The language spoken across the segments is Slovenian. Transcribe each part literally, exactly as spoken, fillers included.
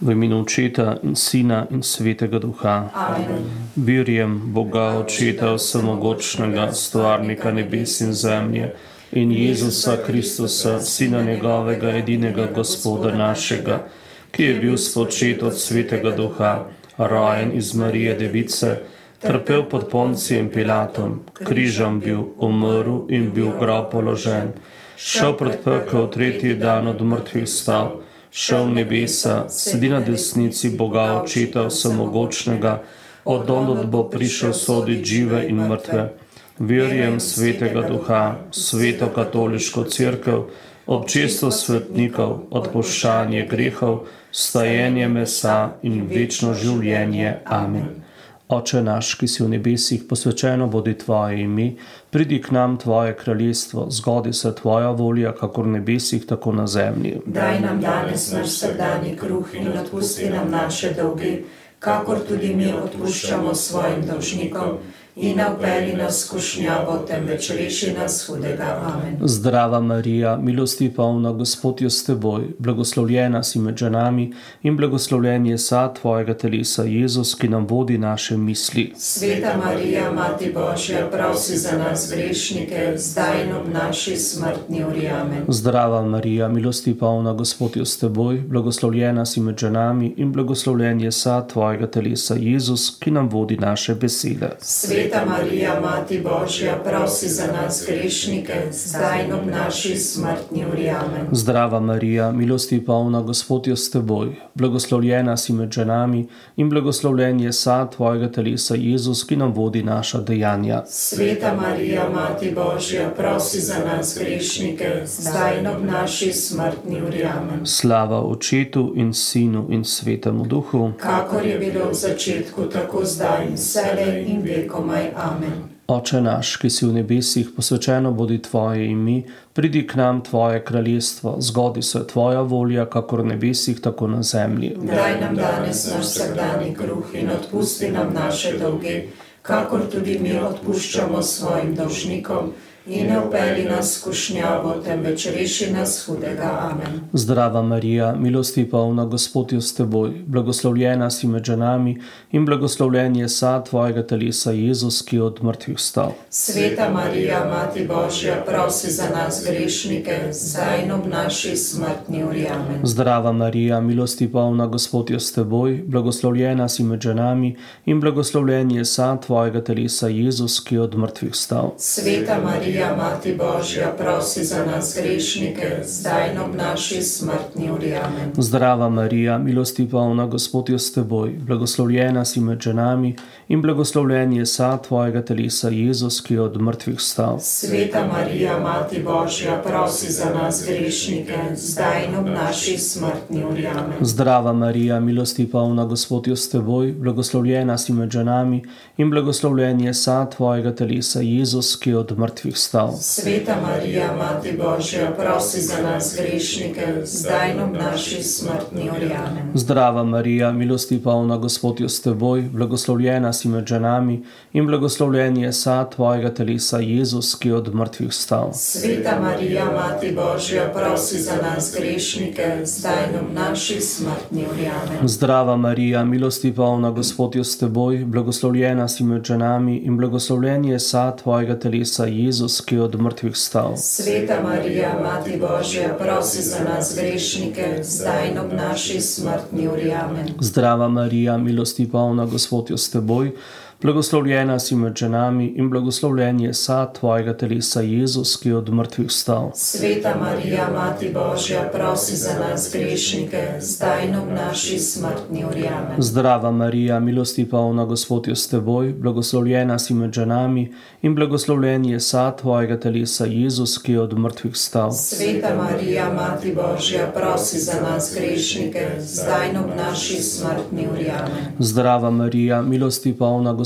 V imenu Očeta in Sina in Svetega Duha. Amen. Verjam Boga Očeta vsemogočnega, stvarnika nebes in zemlje, in Jezusa Kristusa, Sina njegovega, edinega Gospoda našega, ki je bil spočet od Svetega Duha, rojen iz Marije Device, trpel pod Poncijem Pilatom, križem bil, umrl in bil v grob položen, šel pred pekel, tretji dan od mrtvih stal, šel v nebesa, sedi na desnici Boga Očeta vsemogočnega, od onod bo prišel soditi žive in mrtve. Verjam Svetega Duha, Sveto katoliško cerkev, občestvo svetnikov, odpuščanje grehov, stajenje mesa in večno življenje. Amen. Oče naš, ki si v nebesih, posvečeno bodi tvoje ime, pridi k nam tvoje kraljestvo, zgodi se tvoja volja, kakor v nebesih, tako na zemlji. Daj nam danes naš vsakdanji kruh in odpusti nam naše dolge, kakor tudi mi odpuščamo svojim dolžnikom. In ne vpelji nas v skušnjavo, temveč reši nas hudega. Amen. Zdrava Marija, milosti polna, Gospod je s teboj, blagoslovljena si med ženami in blagoslovljen je sad tvojega telesa, Jezus, ki nam vodi naše misli. Sveta Marija, Mati Božja, prosi za nas grešnike, zdaj in ob naši smrtni uri. Amen. Zdrava Marija, milosti polna, Gospod je s teboj, blagoslovljena si med ženami in blagoslovljen je sad tvojega telesa, Jezus, ki nam vodi naše besede. Sveta Marija, Mati Božja, prosi za nas grešnike, zdaj in ob naši smrtni uri. Amen. Zdrava Marija, milosti polna, Gospod je s teboj, blagoslovljena si med ženami in blagoslovljen je sad tvojega telesa, Jezus, ki nam vodi naša dejanja. Sveta Marija, Mati Božja, prosi za nas grešnike, zdaj in ob naši smrtni uri. Amen. Slava Očetu in Sinu in Svetemu Duhu, kakor je bilo v začetku, tako zdaj in vselej in vekomaj. Amen. Oče naš, ki si v nebesih, posvečeno bodi tvoje ime, pridi k nam tvoje kraljestvo, zgodi se tvoja volja, kakor v nebesih, tako na zemlji. Daj nam danes naš vsakdanji kruh in odpusti nam naše dolge, kakor tudi mi odpuščamo svojim dolžnikom. In ne vpelji nas v skušnjavo, temveč reši nas hudega. Amen. Zdrava Marija, milosti polna, Gospod je s teboj, blagoslovljena si med ženami in blagoslovljen je sad tvojega telesa, Jezus, ki je od mrtvih vstal. Sveta Marija, Mati Božja, prosi za nas grešnike, zdaj in ob naši smrtni uri. Amen. Zdrava Marija, milosti polna, Gospod je s teboj, blagoslovljena si med ženami in blagoslovljen je sad tvojega telesa, Jezus, ki je od mrtvih vstal. Sveta Marija, Marija, Mati Božja, prosi za nas grešnike, zdaj in ob naši smrtni uri. Amen. Zdrava Marija, milosti polna, Gospod je s teboj, blagoslovljena si med ženami in blagoslovljen je sad tvojega telesa, Jezus, ki je od mrtvih vstal. Sveta Marija, Mati Božja, prosi za nas grešnike, zdaj in ob naši smrtni uri. Amen. Zdrava Marija, milosti polna, Gospod je s teboj, blagoslovljena si med ženami in blagoslovljen je sad tvojega telesa, Jezus, ki je od mrtvih vstal. Sveta Marija, Mati Božja, prosi za nas grešnike, zdaj in ob naši smrtni uri. Amen. Zdrava Marija, milosti polna, Gospod je s teboj, blagoslovljena si med ženami in blagoslovljen je sad tvojega telesa, Jezus, ki je od mrtvih vstal. Sveta Marija, Mati Božja, prosi za nas grešnike, zdaj in ob naši smrtni uri. Amen. Zdrava Marija, milosti polna, Gospod je s teboj, blagoslovljena si med ženami in blagoslovljen je sad tvojega telesa, Jezus, ki je od mrtvih vstal. Sveta Marija, Mati Božja, prosi za nas grešnike, zdaj in ob naši smrtni uri. Amen. Zdrava Marija, milosti polna, Gospod je s teboj, blagoslovljena si med ženami in blagoslovljen je sad tvojega telesa, Jezus, ki je od mrtvih vstal. Sveta Marija, Mati Božja, prosi za nas grešnike, zdaj in ob naši smrtni uri. Amen. Zdrava Marija, milosti polna, Gospod je s teboj, blagoslovljena si med ženami in blagoslovljen je sad tvojega telesa, Jezus, ki je od mrtvih vstal. Sveta Marija, Mati Božja, prosi za nas grešnike, zdaj in ob naši smrtni uri. Amen. Zdrava Marija, milosti polna, Gospod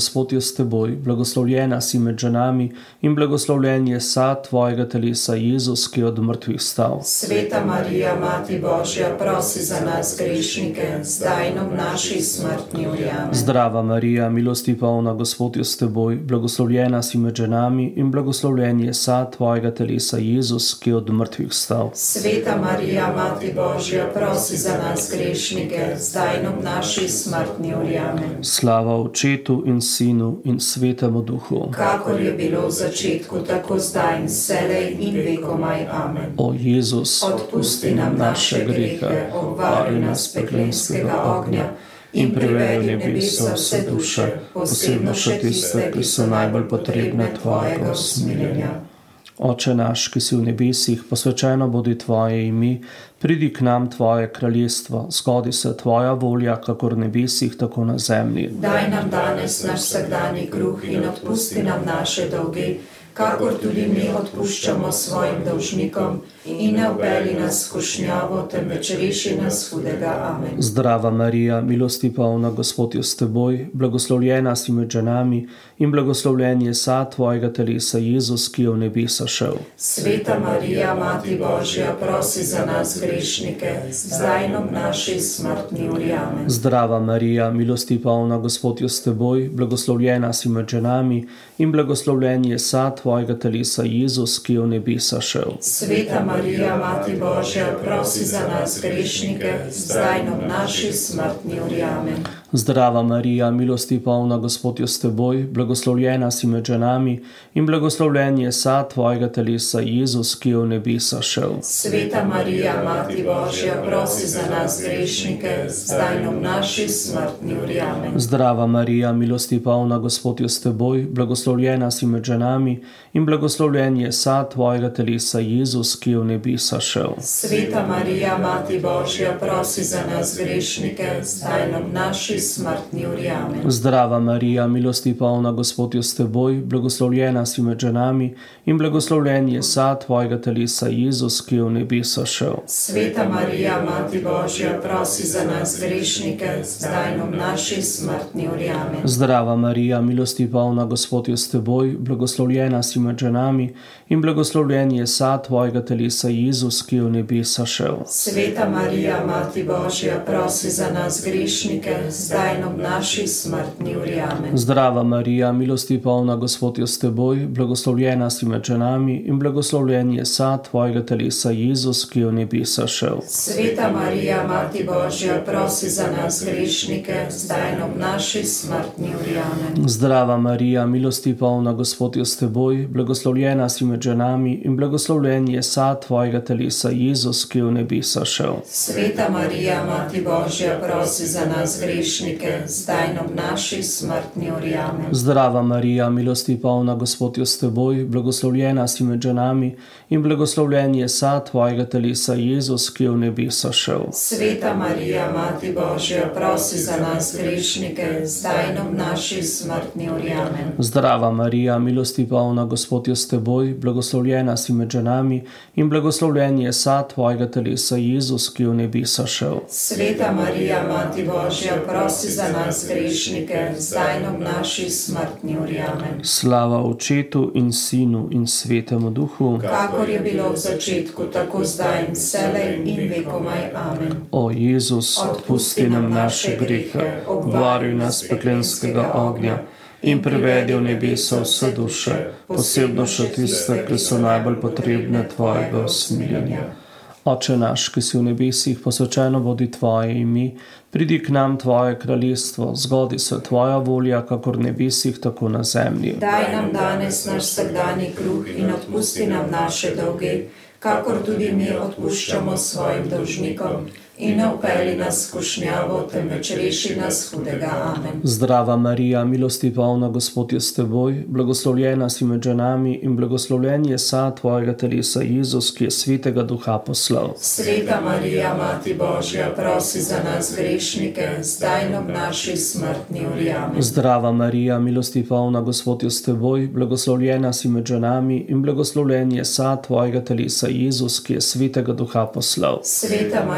Gospod je s teboj, blagoslovljena si med ženami in blagoslovljen je sad tvojega telesa, Jezus, ki je od mrtvih stal. Sveta Marija, Mati Božja, prosi za nas grešnike, zdaj in ob naši smrtni uri. Amen. Zdrava Marija, milosti polna, Gospod je s teboj, blagoslovljena si med ženami in blagoslovljen je sad tvojega telesa, Jezus, ki je od mrtvih stal. Sveta Marija, Mati Božja, prosi za nas grešnike, zdaj in ob naši smrtni uri. Amen. Slava Očetu in Sinu in Svetemu Duhu. Kakor je bilo v začetku, tako zdaj in vselej in vekomaj. Amen. O Jezus, odpusti nam naše grehe, obvari nas peklenskega ognja in privedi v nebesa vse duše, posebno še tiste, ki so najbolj potrebne tvojega usmiljenja. Oče naš, ki si v nebesih, posvečeno bodi tvoje ime, pridi k nam tvoje kraljestvo, zgodi se tvoja volja, kakor v nebesih, tako na zemlji. Daj nam danes naš vsakdanji kruh in odpusti nam naše dolge, kakor tudi mi odpuščamo svojim dolžnikom, in ne vpelji nas v skušnjavo, temveč reši nas hudega. Amen. Zdrava Marija, milosti polna, Gospod je s teboj, blagoslovljena si med ženami in blagoslovljen je sad tvojega telesa, Jezus, ki je v nebesa šel. Sveta Marija, Mati Božja, prosi za nas grešnike, zdaj in ob naši smrtni uri. Amen. Zdrava Marija, milosti polna, Gospod je s teboj, blagoslovljena si med ženami in blagoslovljen je sad tvojega telesa, Jezus, ki je v nebesa šel. Sveta Marija, Mati Božja, prosi za nas grešnike, zdaj in ob naši smrtni uri. Amen. Zdrava Marija, milosti polna, Gospod je s teboj, blagoslovljena si med ženami in blagoslovljen je sad tvojega telesa, Jezus, ki je v nebesa šel. Sveta Marija, Mati Božja, prosi za nas grešnike, zdaj in ob naši smrtni uri. Amen. Zdrava Marija, milosti polna, Gospod je s teboj, blagoslovljena si med ženami in blagoslovljen je sad tvojega telesa, Jezus, ki je v nebesa šel. Sveta Marija, Mati Božja, prosi za nas grešnike, zdaj in ob naši smrtni uri. Amen. Zdrava Marija, milosti polna, Gospod je s teboj, blagoslovljena si med ženami in blagoslovljen je sad tvojega telesa, Jezus, ki je v nebesa šel. Sveta Marija, Mati Božja, prosi za nas grešnike, zdaj in ob naši smrtni uri. Amen. Zdrava Marija, milosti polna, Gospod je s teboj, blagoslovljena si med ženami in blagoslovljen je sad tvojega telesa, Jezus, ki je v nebesa šel. Sveta Marija, Mati Božja, prosi za nas grešnike, zdaj in ob naši smrtni uri. Amen. Zdrava Marija, milosti polna, Gospod je s teboj, blagoslovljena si med ženami in blagoslovljen je sad tvojega telesa, Jezus, ki je v nebesa šel. Sveta Marija, Mati Božja, prosi za nas grešnike, zdaj in ob naši smrtni uri. Amen. Zdrava Marija, milosti polna, Gospod je s teboj, blagoslovljena si med ženami in blagoslovljen je sad tvojega telesa, Jezus, ki je v nebesa šel. Sveta Marija, Mati Božja, prosi za nas grešnike, zdaj in ob naši smrtni uri. Amen. Zdrava Marija, milosti polna, Gospod je s teboj, blagoslovljena si med ženami in blagoslovljen je sad tvojega telesa, Jezus, ki je v nebesa šel. Sveta Marija, Mati Božja, prosi za nas grešnike, zdaj in ob naši smrtni uri. Amen. Zdrava Marija, milosti polna, Gospod je s teboj, blagoslovljena si med ženami in blagoslovljen je sad tvojega telesa, Jezus, ki je v nebesa šel. Sveta Marija, Mati Božja, prosi za nas grešnike, zdaj in ob naši smrtni uri. Amen. Slava Očetu in Sinu in Svetemu Duhu. Kakor je bilo v začetku, tako zdaj in vselej in vekomaj. Amen. O Jezus, odpusti nam naše grehe, obvari nas peklenskega ognja in privedi v nebesa vse duše, posebno še tiste, ki so najbolj potrebne tvojega usmiljenja. Oče naš, ki si v nebesih, posvečeno bodi tvoje ime, pridi k nam tvoje kraljestvo, zgodi se tvoja volja, kakor v nebesih, tako na zemlji. Daj nam danes naš vsakdanji kruh in odpusti nam naše dolge, kakor tudi mi odpuščamo svojim dolžnikom. In ne vpelji nas v skušnjavo, temveč reši nas hudega. Amen. Zdrava Marija, milosti polna, Gospod je s teboj, blagoslovljena si med ženami in blagoslovljen je sad tvojega telesa, Jezus, ki je Svetega Duha poslal. Sveta Marija, Mati Božja, prosi za nas grešnike, zdaj in ob naši smrtni uri. Amen. Zdrava Marija, milosti polna, Gospod je s teboj, blagoslovljena si med ženami in blagoslovljen je sad tvojega telesa, Jezus, ki je Svetega Duha poslal. Sveta Marija,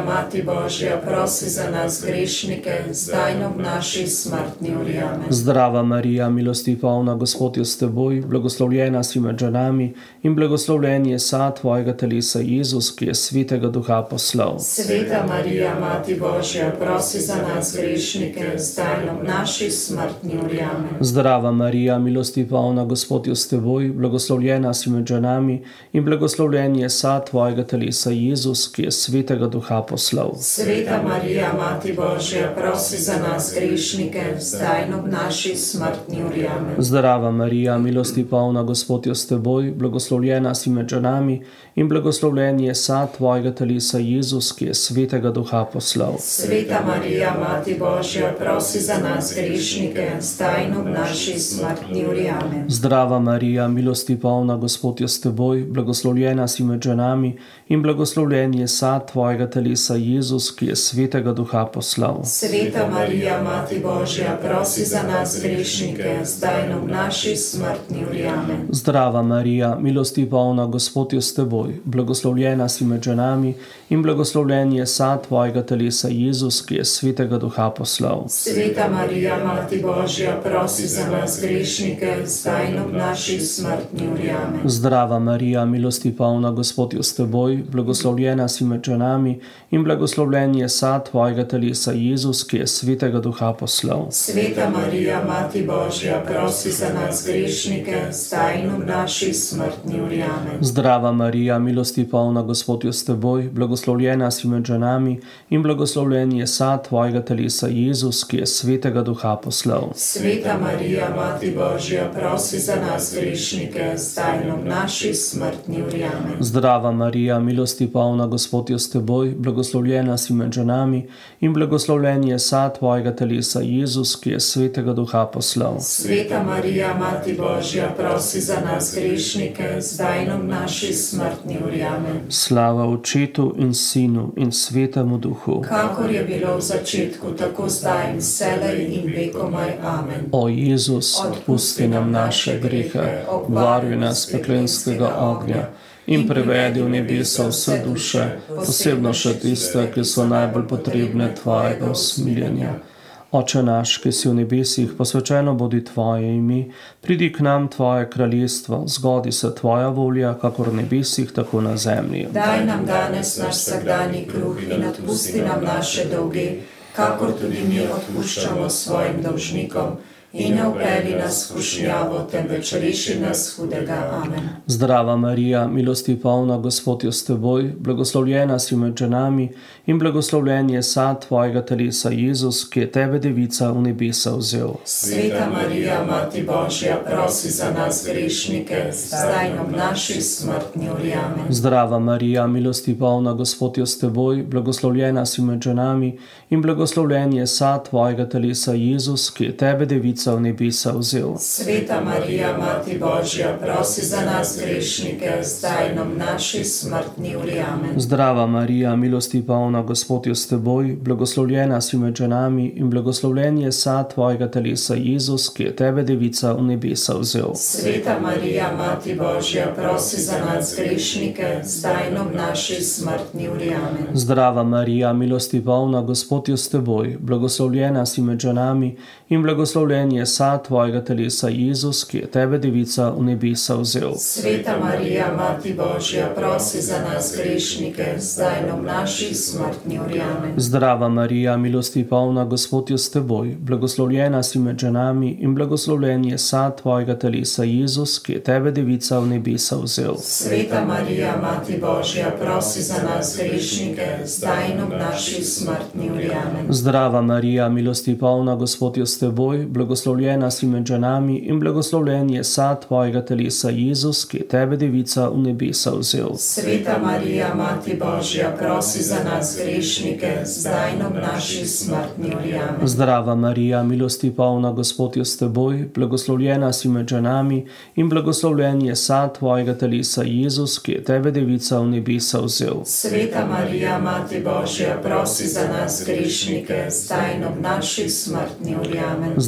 Mati Božja, prosi za nas grešnike, zdaj in ob naši smrtni uri. Amen. Zdrava Marija, milosti polna, Gospod je s teboj, blagoslovljena si med ženami in blagoslovljen je sad tvojega telesa, Jezus, ki je svetega duha poslal. Sveta Marija, Mati Božja, prosi za nas grešnike, zdaj in ob naši smrtni uri. Amen. Zdrava Marija, milosti polna, Gospod je s teboj, blagoslovljena si med ženami in blagoslovljen je sad tvojega telesa, Jezus, ki je svetega duha poslal. Sveta Marija, Mati Božja, prosi za nas grešnike, zdaj in ob naši smrtni uri. Amen. Zdrava Marija, milosti polna, Gospod je s teboj, blagoslovljena si med ženami in blagoslovljen je sad tvojega telesa, Jezus, ki je svetega duha poslal. Sveta Marija, Mati Božja, prosi za nas grešnike, zdaj in ob naši smrtni uri. Amen. Zdrava Marija, milosti polna, Gospod je s teboj, blagoslovljena si med ženami in blagoslovljen je sad tvojega telesa, Jezus, ki je svetega duha poslal. Sveta Marija, Mati Božja, prosi za nas grešnike, zdaj in ob naši smrtni uri. Amen. Zdrava Marija, milosti polna, Gospod je s teboj, blagoslovljena si med ženami in blagoslovljen je sad tvojega telesa, Jezus, ki je svetega duha poslal. Sveta Marija, Mati Božja, prosi za nas grešnike, zdaj in ob naši smrtni uri. Amen. Zdrava Marija, milosti polna, Gospod je s teboj, blagoslovljena si med ženami in blagoslovljen je sad tvojega telesa, Jezus, ki je svetega duha poslal. Sveta Marija, Mati Božja, prosi za nas grešnike, zdaj in ob naši smrtni uri. Amen. Zdrava Marija, milosti polna, Gospod je s teboj, blagoslovljena si med ženami in blagoslovljen je sad tvojega telesa, Jezus, ki je svetega duha poslal. Sveta Marija, Mati Božja, prosi za nas grešnike, zdaj in ob naši smrtni uri. Amen. Zdrava Marija, milosti polna, Gospod je s teboj, blagoslovljena si med ženami in blagoslovljen je sad tvojega telesa, Jezus, ki je svetega duha poslal. Sveta Marija, Mati Božja, prosi za nas grešnike, zdaj in ob naši smrtni uri. Amen. Slava Očetu in Sinu in Svetemu Duhu. Kakor je bilo v začetku, tako zdaj in vselej in vekomaj. Amen. O Jezus, odpusti nam naše grehe, obvaruj nas peklenskega ognja in prevedi v nebesa vse duše, posebno še tiste, ki so najbolj potrebne tvojega usmiljenja. Oče naš, ki si v nebesih, posvečeno bodi tvoje ime, pridi k nam tvoje kraljestvo, zgodi se tvoja volja, kakor v nebesih, tako na zemlji. Daj nam danes naš vsakdanji kruh in odpusti nam naše dolge, kakor tudi mi odpuščamo svojim dolžnikom. In ne vpelji nas v skušnjavo, temveč reši nas hudega. Amen. Zdrava Marija, milosti polna, Gospod je s teboj, blagoslovljena si med ženami in blagoslovljen je sad tvojega telesa, Jezus, ki je tebe, devica, v nebesa vzel. Sveta Marija, Mati Božja, prosi za nas grešnike, zdaj in ob naši smrtni uri. Amen. Zdrava Marija, milosti polna, Gospod je s teboj, blagoslovljena si med ženami in blagoslovljen je sad tvojega telesa, Jezus, ki je tebe, devica, v nebesa vzel. Sveta Marija, Mati Božja, prosi za nas grešnike, zdaj in ob naši smrtni uri. Amen. Zdrava Marija, milosti polna, Gospod je s teboj, blagoslovljena si med ženami in blagoslovljen je sad tvojega telesa, Jezus, ki je tebe, devica, v nebesa vzel. Sveta Marija, Mati Božja, prosi za nas grešnike, zdaj in ob naši smrtni uri. Amen. Zdrava Marija, milosti polna, Gospod je s teboj, blagoslovljena si med ženami in blagoslovljen je sad tvojega telesa, Jezus, ki je tebe, devica, v nebesa vzel. Sveta Marija, Mati Božja, prosi za nas grešnike, zdaj in ob naši smrtni uri. Amen. Zdrava Marija, milosti polna, Gospod je s teboj, blagoslovljena si med ženami in blagoslovljen je sad tvojega telesa, Jezus, ki je tebe, devica, v nebesa vzel. Sveta Marija, Mati Božja, prosi za nas grešnike, zdaj in ob naši smrtni uri. Amen. Zdrava Marija, milosti polna, Gospod je s teboj, blagoslovljena si med ženami in blagoslovljen je sad tvojega telesa, Jezus, ki je tebe, devica, v nebesa vzel. Sveta Marija, Mati Božja, prosi za nas grešnike, zdaj in ob naši smrtni uri. Amen. Zdrava Marija, milosti polna, Gospod je s teboj, blagoslovljena si med ženami in blagoslovljen je sad tvojega telesa, Jezus, ki je tebe, devica, v nebesa vzel. Sveta Marija, Mati Božja, prosi za nas grešnike, zdaj in ob naši smrtni uri. Amen. Zdrava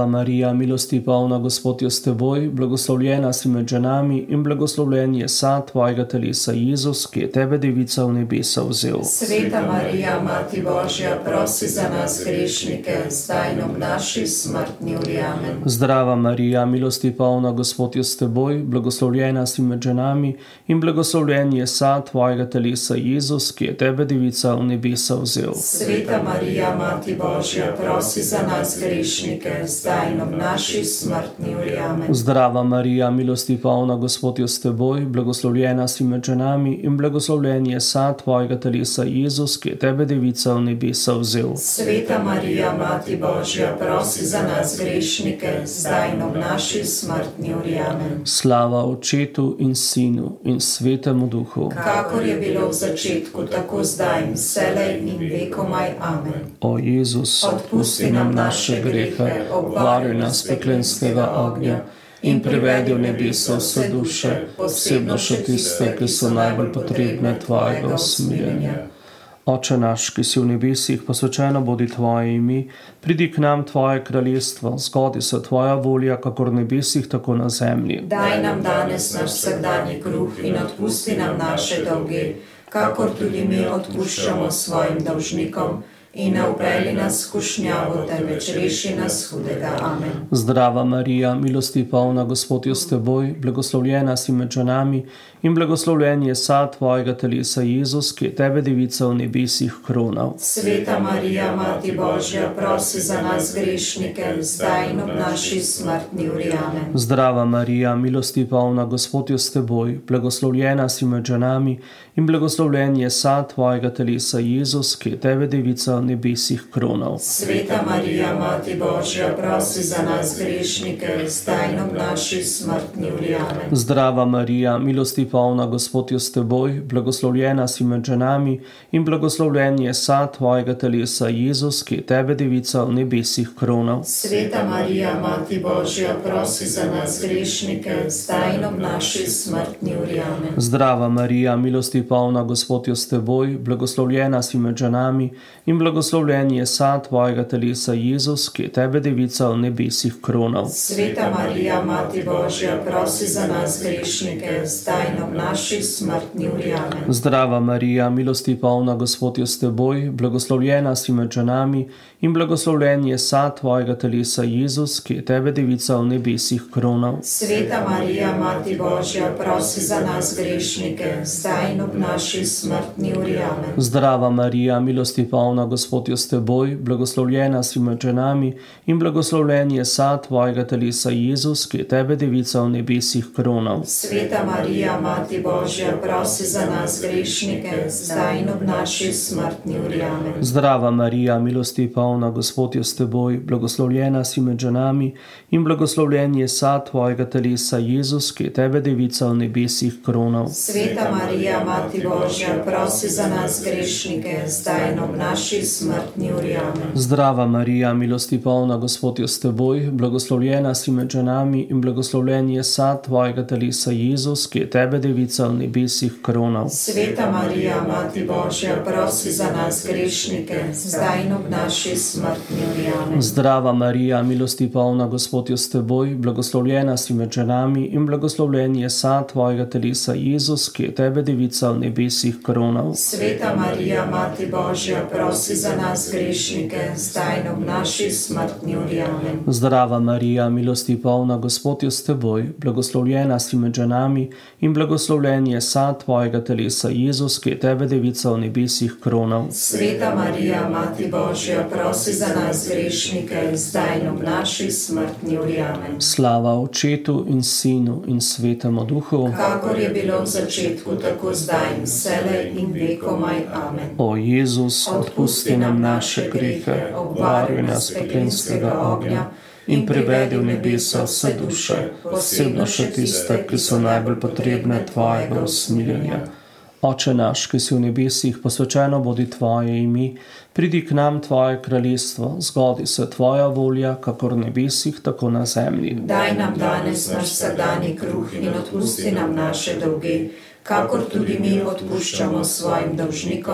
Marija, milosti polna, Gospod je s teboj, blagoslovljena si med ženami in blagoslovljen je sad tvojega telesa, Jezus, ki je tebe, devica, v nebesa vzel. Sveta Marija, Mati Božja, prosi za nas grešnike, zdaj in ob naši smrtni uri. Amen. Zdrava Marija, milosti polna, Gospod je s teboj, blagoslovljena si med ženami in blagoslovljen je sad tvojega telesa, Jezus, ki je tebe, devica, v nebesa vzel. Sveta Marija, Mati Božja, prosi za nas grešnike, zdaj in ob naši smrtni uri. Amen. Zdrava Marija, milosti polna, Gospod je s teboj, blagoslovljena si med ženami in blagoslovljen je sad tvojega telesa, Jezus, ki je tebe, devica, v nebesa vzel. Sveta Marija, Mati Božja, prosi za nas grešnike, zdaj in ob naši smrtni uri. Amen. Slava Očetu in Sinu in Svetemu Duhu, kakor je bilo v začetku, tako zdaj in vselej in vekomaj. Amen. O Jezus, odpusti nam naše grehe, obvaruj nas peklenskega ognja in privedi v nebesa vse duše, posebno še tiste, ki so najbolj potrebne tvojega usmiljenja. Oče naš, ki si v nebesih, posvečeno bodi tvoje ime, pridi k nam tvoje kraljestvo, zgodi se tvoja volja, kakor v nebesih, tako na zemlji. Daj nam danes naš vsakdanji kruh in odpusti nam naše dolge, kakor tudi mi odpuščamo svojim dolžnikom. In ne vpelji nas v skušnjavo, temveč reši nas hudega. Amen. Zdrava Marija, milosti polna, Gospod je s teboj, blagoslovljena si med ženami in blagoslovljen je sad tvojega telesa, Jezus, ki je tebe, devica, v nebesih kronal. Sveta Marija, Mati Božja, prosi za nas grešnike, zdaj in ob naši smrtni uri. Amen. Zdrava Marija, milosti polna, Gospod je s teboj, blagoslovljena si med ženami in blagoslovljen je sad tvojega telesa, Jezus, ki je tebe, devica, v nebesih kronal. Sveta Marija, Mati Božja, prosi za nas grešnike, zdaj in ob naši smrtni uri. Amen. Zdrava Marija, milosti polna, Gospod je s teboj, blagoslovljena si med ženami in blagoslovljen je sad tvojega telesa, Jezus, ki je tebe, devica, v nebesih kronal. Sveta Marija, Mati Božja, prosi za nas grešnike, zdaj in ob naši smrtni uri. Amen. Zdrava Marija, milosti polna, Gospod je s teboj, blagoslovljena si med ženami in blagoslovljen je sad tvojega telesa, Jezus, ki je tebe, devica, v nebesih kronal. Sveta Marija, Mati Božja, prosi za nas grešnike, zdaj in ob naši smrtni uri. Amen. Zdrava Marija, milosti polna, Gospod je s teboj, blagoslovljena si med ženami in blagoslovljen je sad tvojega telesa, Jezus, ki je tebe, devica, v nebesih kronal. Sveta Marija, Mati Božja, prosi za nas grešnike, zdaj in ob naši smrtni uri. Amen. Zdrava Marija, milosti polna, Gospod je s teboj, blagoslovljena si med ženami in blagoslovljen je sad tvojega telesa, Jezus, ki je tebe, devica, v nebesih kronal. Sveta Marija, Mati Božja, prosi za nas grešnike, zdaj in ob naši smrtni uri. Amen. Zdrava Marija, milosti polna, Gospod je s teboj, blagoslovljena si med ženami in blagoslovljen je sad tvojega telesa, Jezus, ki je tebe, devica, v nebesih kronal. Sveta Marija, Mati Božja, prosi za nas grešnike, zdaj in ob naši smrtni uri. Amen. Zdrava Marija, milosti polna, Gospod je s teboj, blagoslovljena si med ženami in blagoslovljen je sad tvojega telesa, Jezus, ki je tebe, devica, v nebesih kronal. Sveta Marija, Mati Božja, prosi za nas grešnike, zdaj in ob naši smrtni uri. Amen. Zdrava Marija, milosti polna, Gospod je s teboj, blagoslovljena si med ženami in blagoslovljen je sad tvojega telesa, Jezus, ki je tebe, devica, v nebesih kronal. Sveta Marija, Mati Božja, prosi za nas grešnike, zdaj in ob naši smrtni uri. Amen. Zdrava Marija, milosti polna, Gospod je s teboj, blagoslovljena si med ženami in blagoslovljen je sad tvojega telesa, Jezus, ki je tebe, devica, v nebesih kronal. Sveta Marija, Mati Božja, prosi za nas grešnike, zdaj in ob naši smrtni uri. Amen. Slava Očetu in Sinu in Svetemu Duhu, kakor je bilo v začetku, tako zdaj in vselej in vekomaj. Amen. O Jezus, odpusti nam naše grehe, obvaruj nas peklenskega ognja in privedi v nebesa vse duše, posebno še tiste, ki so najbolj potrebne tvojega usmiljenja. Oče naš, ki si v nebesih, posvečeno bodi tvoje ime, pridi k nam tvoje kraljestvo, zgodi se tvoja volja, kakor v nebesih, tako na zemlji. Daj nam danes naš vsakdanji kruh in odpusti nam naše dolge, kakor tudi mi odpuščamo svojim dolžnikom,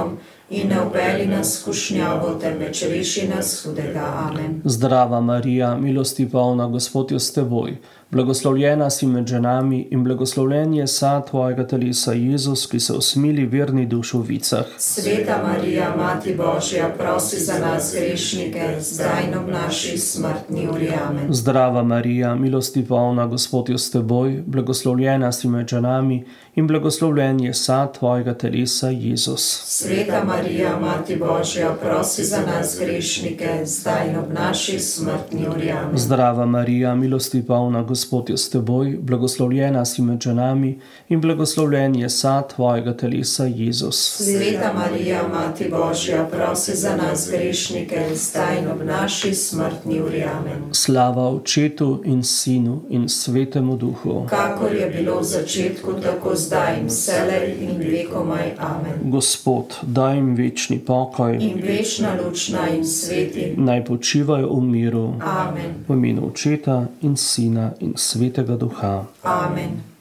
in ne vpelji nas v skušnjavo, temveč reši nas hudega. Amen. Zdrava Marija, milosti polna, Gospod je s teboj. Blagoslovljena si med ženami in blagoslovljen je sad tvojega telesa, Jezus, ki se usmili verni duš v vicah. Sveta Marija, Mati Božja, prosi za nas grešnike, zdaj in ob naši smrtni uri. Amen. Zdrava Marija, milosti polna, Gospod je s teboj. Blagoslovljena si med ženami in blagoslovljen je sad tvojega telesa, Jezus. Sveta Marija, Mati Božja, prosi za nas grešnike, zdaj in ob naši smrtni uri. Amen. Zdrava Marija, milosti polna, Gospod je s teboj. Blagoslovljena si med ženami in blagoslovljen je sad tvojega telesa, Jezus. Sveta Marija, Mati Božja, prosi za nas grešnike, zdaj in ob naši smrtni uri. Amen. Slava Očetu in Sinu in Svetemu Duhu. Kakor je bilo v začetku, tako zdaj in vselej in vekomaj. Amen. Gospod, daj jim večni pokoj In večna luč naj jim sveti. naj počivajo v miru. Amen. V imenu Očeta in Sina in Svetega Duha. Amen.